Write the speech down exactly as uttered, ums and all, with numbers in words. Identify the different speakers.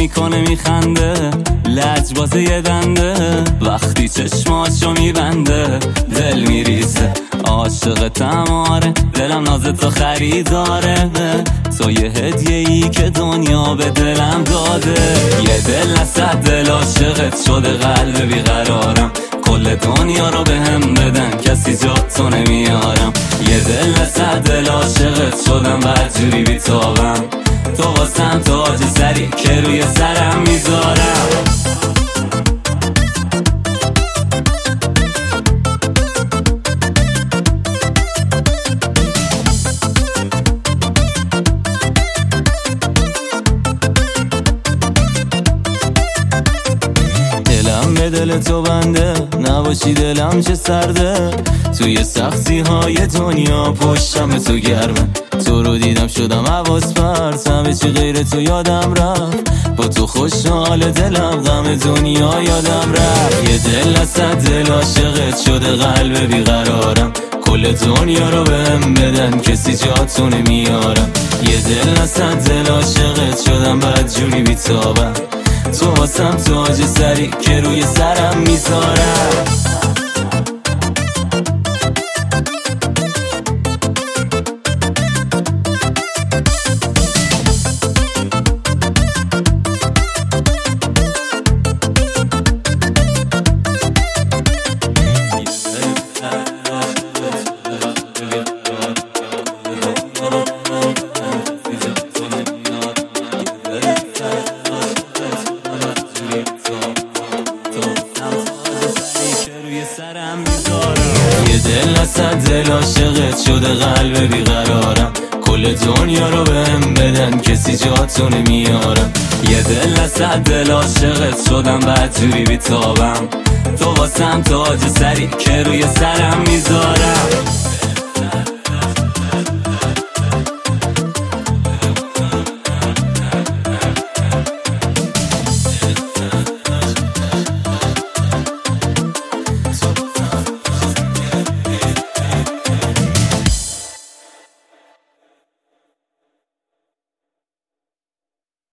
Speaker 1: میکنه میخنده، لجباز یه دنده، وقتی چشماشو میبنده دل میریزه. عاشق تماره دلم، ناز تو خریداره، تو یه هدیه ای که دنیا به دلم داده. یه دل نصد دل عاشقت شده، قلب بیقرارم، کل دنیا رو به هم بدن کسی جا تو نمیارم. یه دل نصد دل عاشقت شدم، بدجوری بیتابم، تو واسم تاج سری که روی سرم میذارم. دلم به دل تو بنده، نباشی دلم چه سرده، توی سختی های دنیا پشتم تو گرمه. تو رو دیدم شدم حواس پرت، همه چی غیر تو یادم رفت، با تو خوشحال دلم، غم دنیا یادم رفت. یه دل نصد دل عاشقت شده، قلب بیقرارم، کل دنیا رو بهم بدن کسی جاتو نمیارم. یه دل نصد دل عاشقت شدم، بدجوری بیتابم، تو واسم تاج سری که روی سرم میذارم. یه دل نصد دل عاشقت شده، قلب بیقرارم، کل دنیا رو بهم بدن کسی جاتو نمیارم. یه دل نصد دل عاشقت شدم، بدجوری بیتابم، تو واسم تاج سری که روی سرم میذارم.